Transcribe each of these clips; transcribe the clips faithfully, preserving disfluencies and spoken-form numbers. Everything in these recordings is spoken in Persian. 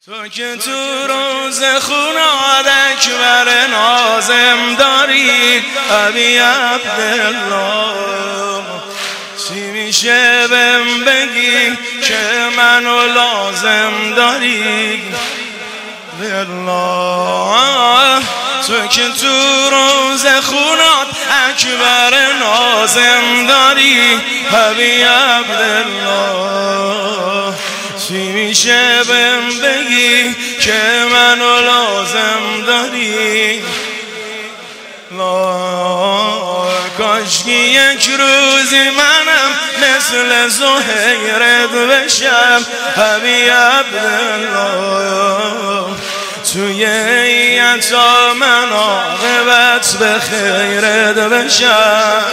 تو که تو روز خوناد اکبر نازم داری ابی عبدالله، چی میشه بهم بگی که منو لازم داری بالله. تو که تو روز خوناد اکبر نازم داری ابی عبدالله، چی میشه بهم بگی که منو لازم داری؟ لا کاشکی یک روزی منم مثل زهیرت بشم ابی عبدالله، توی ایتا من عاقبت به خیرت بشم.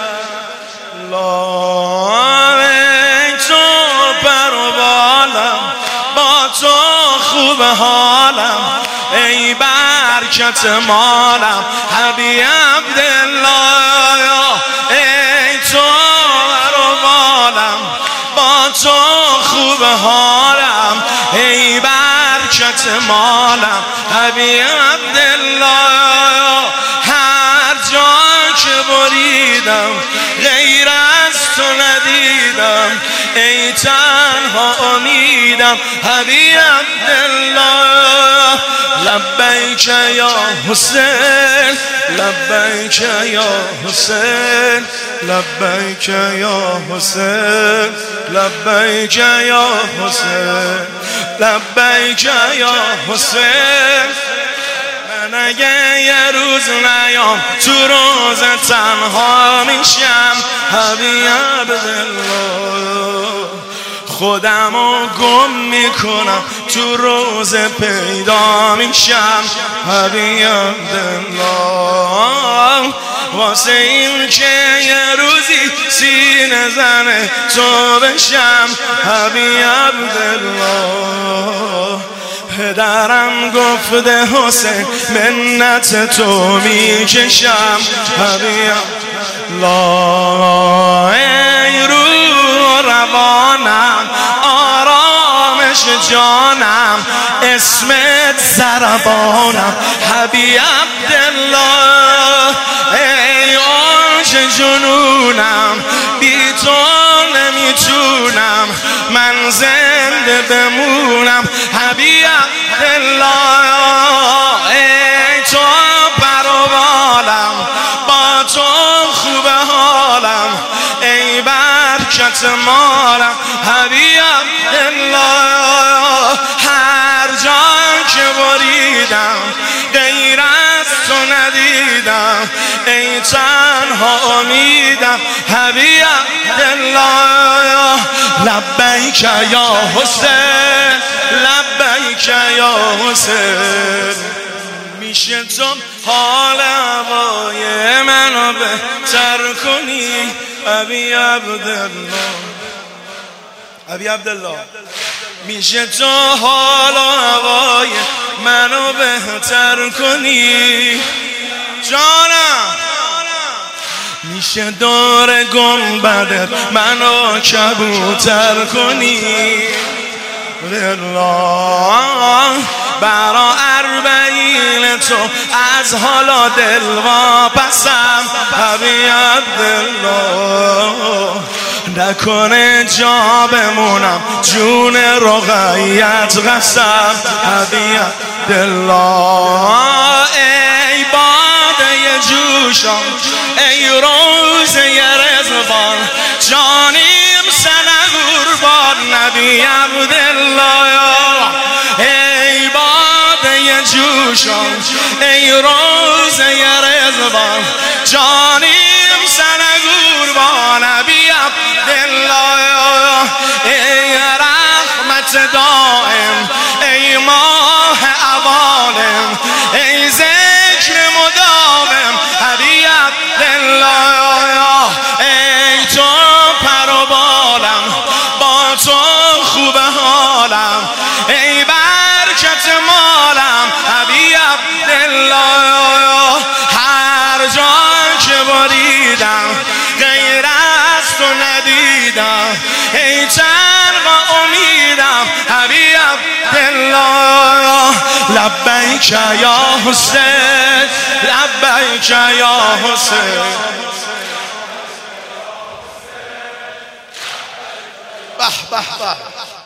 لا ای تو پر و بالم، با تو خوب حالم، ای برکت مالم ابی عبدالله، ای تو پر و بالم، با تو خوب حالم، ای برکت مالم ابی عبدالله. هر جا که بریدم غیر از تو ندیدم، ای تنها امیدم ابی عبدالله. لبیک یا حسین، لبیک یا حسین، لبیک یا حسین، لبیک یا حسین، لبیک یا حسین. من اگه یه روز نیام تو روز تنها میشم ابی عبدالله، خودمو گم میکنم تو روز پیدا میشم ابی عبدالله. واسه این که یه روزی سینه زن تو بشم ابی عبدالله. پدرم گفته حسین منت تو میکشم ابی عبدالله. ای روح روانم، آرامش جانم، اسمت زربانم ابی عبدالله. ای آنش جنونم، بی تو نمیتونم من زنده بمونم ابی عبدالله. ای تو پر و بالم، با تو خوب حالم، ای برکت مالم ابی عبدالله. هر جا که بریدم غیر از تو ندیدم، ای تنها امیدم ابی عبدالله. لبیک یا حسین، لبیک یا حسین. میشه تو حال هوای منو بهتر کنی ابی عبدالله، ابی عبدالله. میشه تو حال و هوای منو بهتر کنی جانم. میشه دور گنبدت منو کبوتر کنی بالله. برا اربعین تو از حالا دل واپسم ابی عبدالله. نکنه جا بمونم جون رقیت قسم ابی عبدالله. ای باده جوشان، ای روزه رضوان، جانیم سنه قربان ابی عبدالله. ای باده جوشان، ای روزه رضوان، جانیم سنه قربان ابی عبدالله. ای رحمت دائم، ای ماه عوالم، ای ذکر مداوم ابی عبدالله. ای تو پر و بالم، با تو خوب حالم، ای برکت مالم ابی عبدالله. هر لبیک یا حسین لبیک یا حسین. به به به